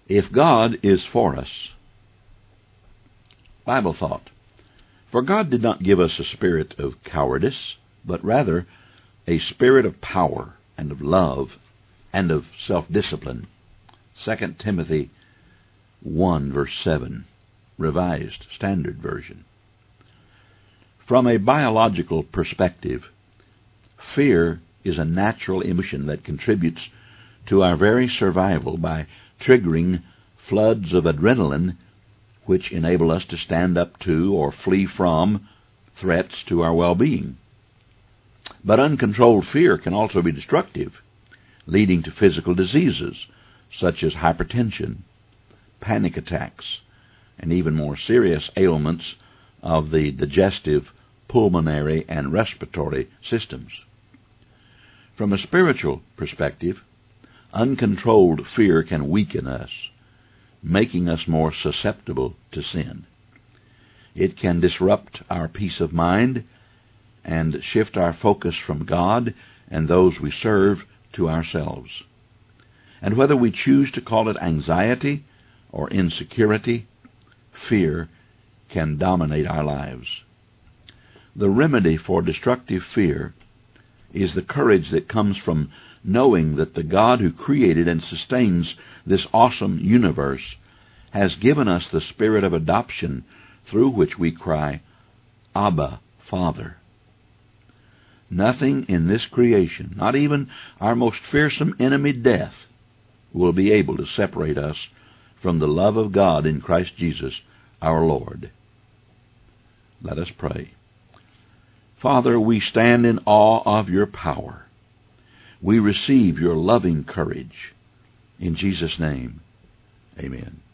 If God is for us. Bible thought. For God did not give us a spirit of cowardice, but rather a spirit of power and of love and of self-discipline. 2 Timothy 1, verse 7, Revised Standard Version. From a biological perspective, fear is a natural emotion that contributes to our very survival by triggering floods of adrenaline which enable us to stand up to or flee from threats to our well-being. But uncontrolled fear can also be destructive, leading to physical diseases such as hypertension, panic attacks, and even more serious ailments of the digestive, pulmonary, and respiratory systems. From a spiritual perspective, uncontrolled fear can weaken us, making us more susceptible to sin. It can disrupt our peace of mind and shift our focus from God and those we serve to ourselves. And whether we choose to call it anxiety or insecurity, fear can dominate our lives. The remedy for destructive fear is the courage that comes from knowing that the God who created and sustains this awesome universe has given us the spirit of adoption through which we cry, Abba, Father. Nothing in this creation, not even our most fearsome enemy, death, will be able to separate us from the love of God in Christ Jesus, our Lord. Let us pray. Father, we stand in awe of your power. We receive your loving courage. In Jesus' name, amen.